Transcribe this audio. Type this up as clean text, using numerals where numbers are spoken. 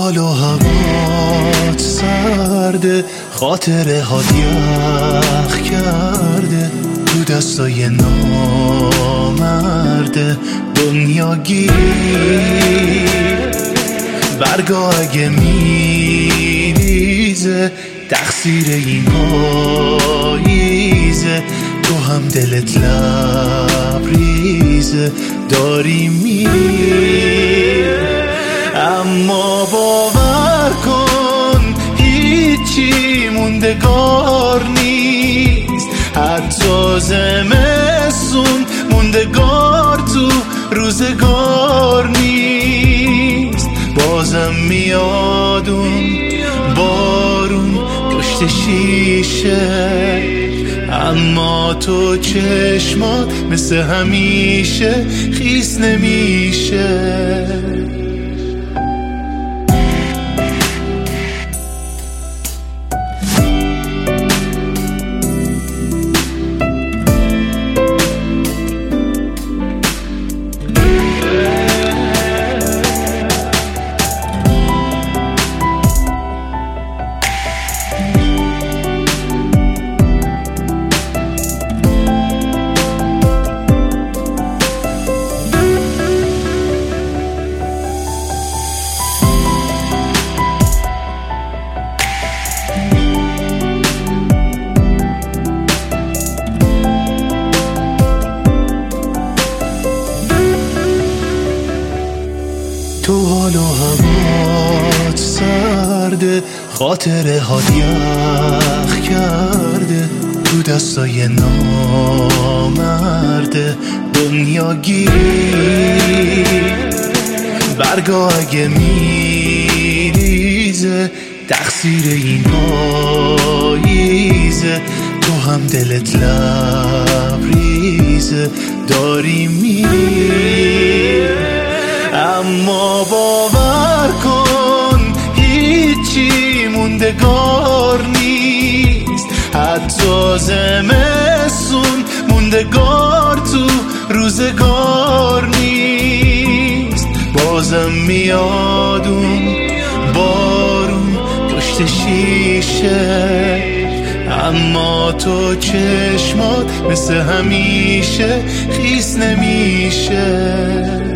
حال و هوات سرده، خاطره هات یخ کرده، تو دستای نامرده دنیا گیر. برگا اگه میریزه تقصیر این پاییزه، تو هم دلت لبریزه داری میری. اما باور کن هیچی موندگار نیست، حتی زمستون موندگار تو روزگار نیست. بازم میاد اون بارون پشت شیشه، اما تو چشمات مثل همیشه خیس نمیشه. تو حال و هوات سرده، خاطره هات یخ کرده، تو دستای نامرده دنیا گیر. برگا اگه میریزه تقصیر این پاییزه، تو هم دلت لبریزه داری میری. اما باور کن هیچی موندگار نیست، حتی زمستون موندگار تو روزگار نیست. بازم میاد اون بارون پشت شیشه، اما تو چشمات مثل همیشه خیس نمیشه.